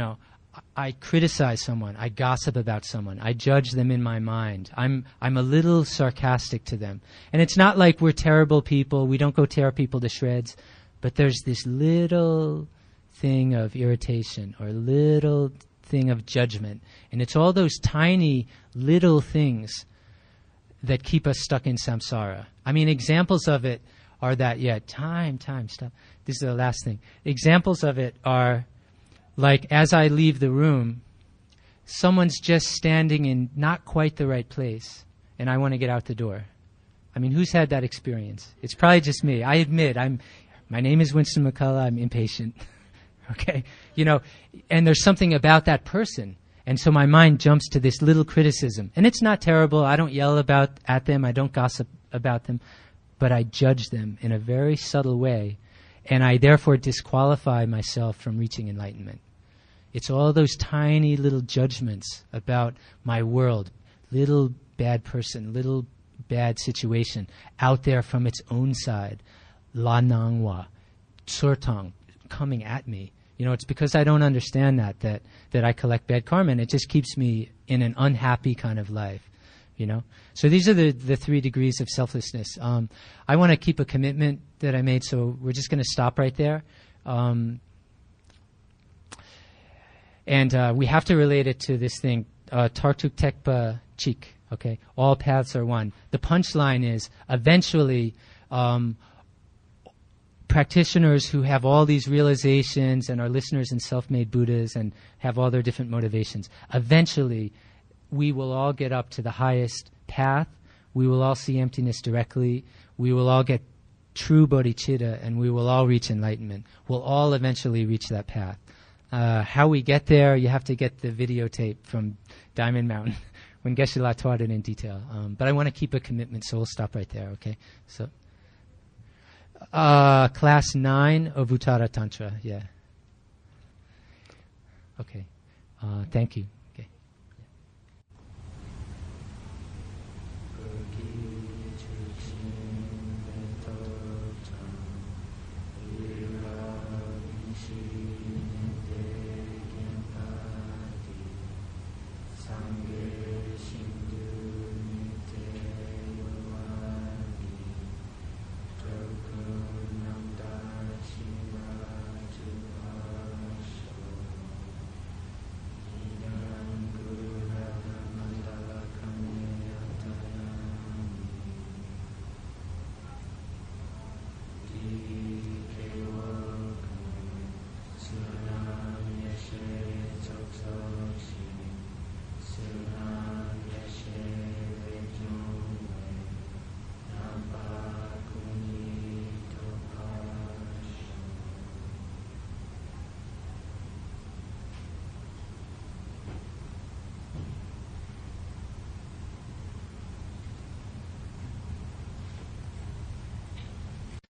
I criticize someone, I gossip about someone, I judge them in my mind. I'm I'm a little sarcastic to them. And it's not like we're terrible people, we don't go tear people to shreds, but there's this little thing of irritation or little thing of judgment. And it's all those tiny little things that keep us stuck in samsara. I mean, examples of it are that, yeah, time, time, stop. This is the last thing. Examples of it are like as I leave the room, someone's just standing in not quite the right place, and I want to get out the door. I mean, who's had that experience? It's probably just me. I admit, I'm. My name is Winston McCullough. I'm impatient. Okay, you know, and there's something about that person, and so my mind jumps to this little criticism, and it's not terrible. I don't yell about at them. I don't gossip about them, but I judge them in a very subtle way. And I therefore disqualify myself from reaching enlightenment. It's all those tiny little judgments about my world, little bad person, little bad situation, out there from its own side, la nangwa, tsurtang, coming at me. You know, it's because I don't understand that, that, that I collect bad karma, and it just keeps me in an unhappy kind of life. You know, so these are the, the three degrees of selflessness. Um, I want to keep a commitment that I made, so we're just going to stop right there. Um, and uh, we have to relate it to this thing, uh, Tartuk Tekpa Chik, okay? All paths are one. The punchline is eventually um, practitioners who have all these realizations and are listeners and self-made Buddhas and have all their different motivations, eventually we will all get up to the highest path. We will all see emptiness directly. We will all get true bodhicitta, and we will all reach enlightenment. We'll all eventually reach that path. Uh, how we get there, you have to get the videotape from Diamond Mountain when Geshe-la taught it in detail. Um, but I want to keep a commitment, so we'll stop right there, okay? So, uh, class nine of Uttara Tantra, yeah. Okay. Uh, thank you.